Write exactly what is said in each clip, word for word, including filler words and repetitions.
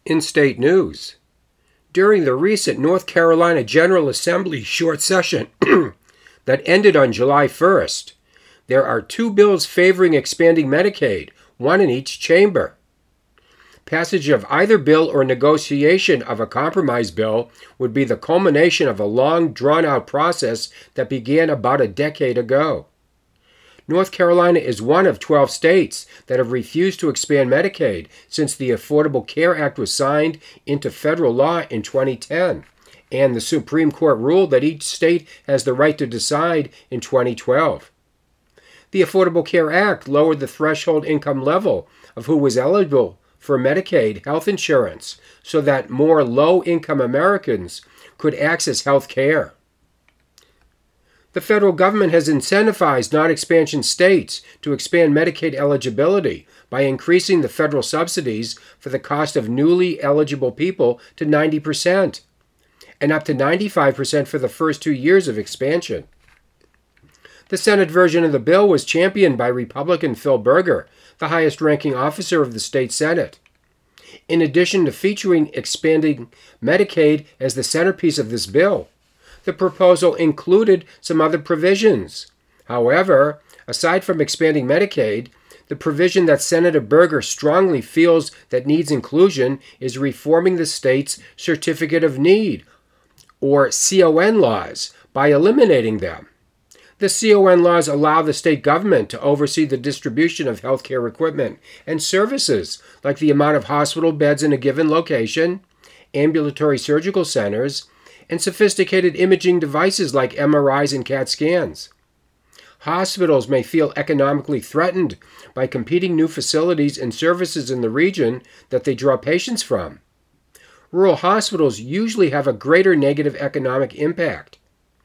In-state news. During the recent North Carolina General Assembly short session that ended on July first, there are two bills favoring expanding Medicaid, one in each chamber. Passage of either bill or negotiation of a compromise bill would be the culmination of a long, drawn-out process that began about a decade ago. North Carolina is one of twelve states that have refused to expand Medicaid since the Affordable Care Act was signed into federal law in twenty ten, and the Supreme Court ruled that each state has the right to decide in twenty twelve. The Affordable Care Act lowered the threshold income level of who was eligible for Medicaid health insurance so that more low-income Americans could access health care. The federal government has incentivized non-expansion states to expand Medicaid eligibility by increasing the federal subsidies for the cost of newly eligible people to ninety percent and up to ninety-five percent for the first two years of expansion. The Senate version of the bill was championed by Republican Phil Berger, the highest-ranking officer of the state Senate. In addition to featuring expanding Medicaid as the centerpiece of this bill, the proposal included some other provisions. However, aside from expanding Medicaid, the provision that Senator Berger strongly feels that needs inclusion is reforming the state's Certificate of Need, or C O N laws, by eliminating them. The C O N laws allow the state government to oversee the distribution of healthcare equipment and services, like the amount of hospital beds in a given location, ambulatory surgical centers, and sophisticated imaging devices like M R Is and CAT scans. Hospitals may feel economically threatened by competing new facilities and services in the region that they draw patients from. Rural hospitals usually have a greater negative economic impact.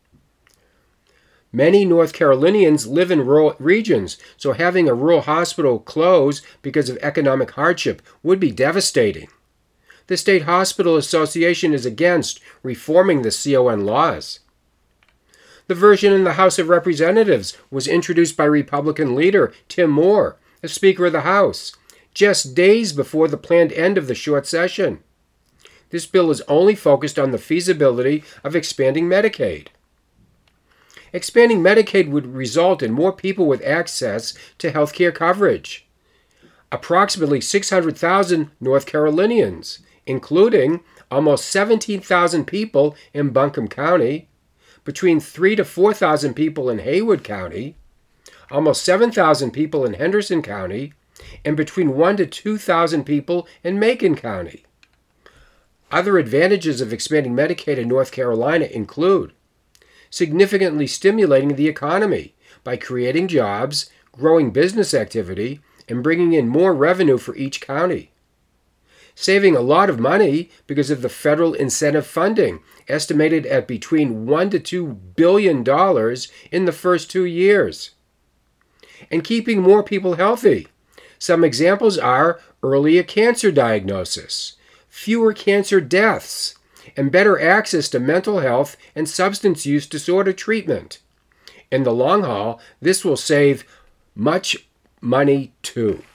Many North Carolinians live in rural regions, so having a rural hospital close because of economic hardship would be devastating. The State Hospital Association is against reforming the C O N laws. The version in the House of Representatives was introduced by Republican leader Tim Moore, the Speaker of the House, just days before the planned end of the short session. This bill is only focused on the feasibility of expanding Medicaid. Expanding Medicaid would result in more people with access to health care coverage. Approximately six hundred thousand North Carolinians, including almost seventeen thousand people in Buncombe County, between three thousand to four thousand people in Haywood County, almost seven thousand people in Henderson County, and between one thousand to two thousand people in Macon County. Other advantages of expanding Medicaid in North Carolina include significantly stimulating the economy by creating jobs, growing business activity, and bringing in more revenue for each county. Saving a lot of money because of the federal incentive funding, estimated at between one to two billion dollars in the first two years. And keeping more people healthy. Some examples are earlier cancer diagnosis, fewer cancer deaths, and better access to mental health and substance use disorder treatment. In the long haul, this will save much money too.